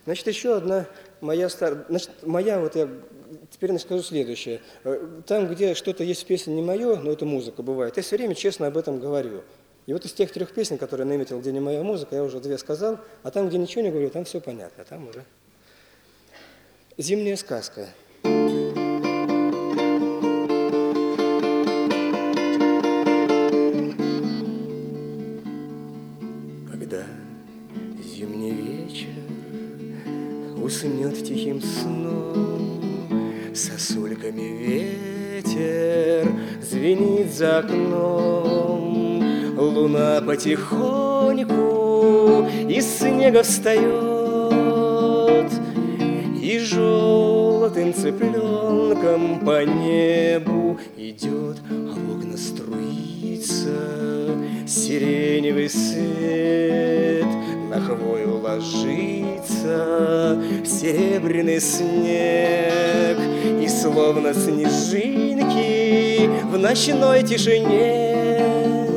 Значит, еще одна моя старая... Значит, моя, вот я теперь скажу следующее. Там, где что-то есть в песне не мое, но это музыка бывает, я все время честно об этом говорю. И вот из тех 3 песен, которые я наметил, где не моя музыка, я уже 2 сказал, а там, где ничего не говорю, там все понятно, там уже... «Зимняя сказка». Когда зимний вечер уснет тихим сном, сосульками ветер звенит за окном, луна потихоньку из снега встает, и желтым цыпленком по небу идет, а в окна струится сиреневый свет, на хвою ложится серебряный снег, и словно снежинки в ночной тишине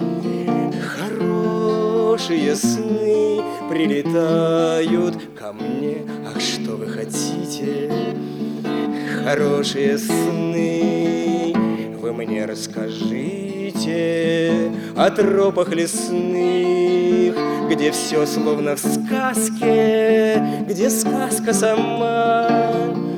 хорошие сны прилетают ко мне. Ах, что вы хотите? Хорошие сны вы мне расскажите о тропах лесных, где все словно в сказке, где сказка сама.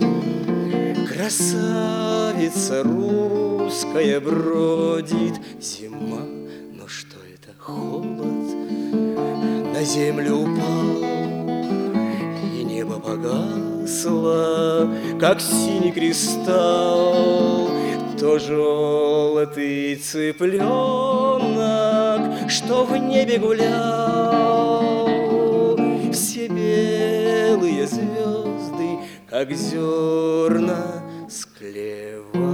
Красавица русская бродит, зима, но что это, холод на землю упал, и небо погасло, как синий кристалл. То желтый цыпленок, что в небе гулял, все белые звезды, как зерна, склевали.